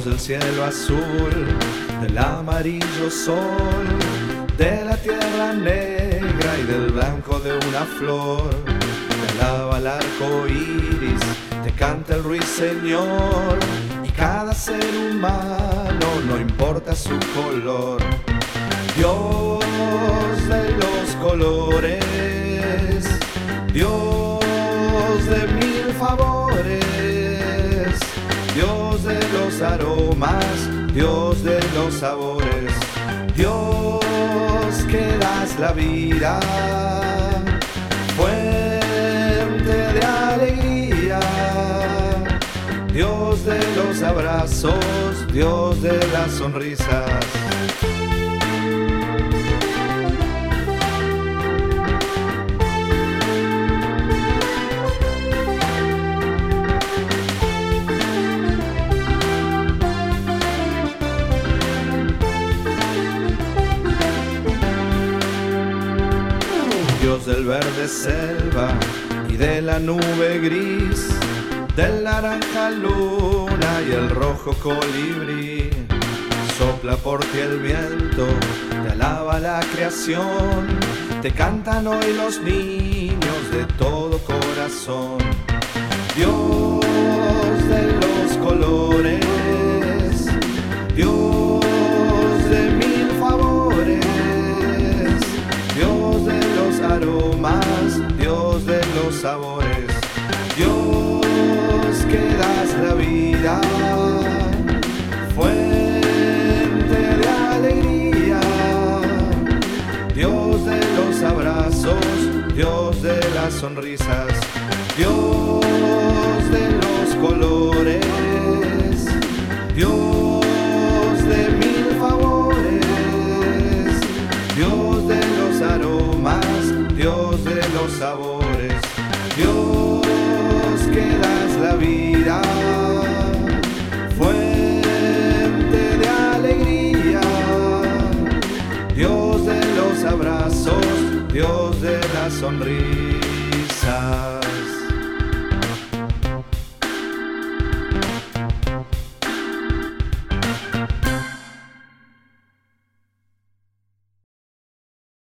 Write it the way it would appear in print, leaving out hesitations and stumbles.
Dios del cielo azul, del amarillo sol, de la tierra negra y del blanco de una flor. Te alaba el arco iris, te canta el ruiseñor, y cada ser humano no importa su color. Dios de los colores, Dios de mil favores, Dios de los aromas, Dios de los sabores, Dios que das la vida, fuente de alegría, Dios de los abrazos, Dios de las sonrisas. Dios del verde selva y de la nube gris, del naranja luna y el rojo colibrí. Sopla por ti el viento, te alaba la creación, te cantan hoy los niños de todo corazón. Dios de los colores, Dios de mil favores, Dios de los aromas, Dios de los sabores, Dios que das la vida, fuente de alegría, Dios de los abrazos, Dios de las sonrisas, Dios de los colores, Dios de mil favores, Dios de los aromas, Dios de los sabores, Dios que das la vida, fuente de alegría, Dios de los abrazos, Dios de las sonrisas.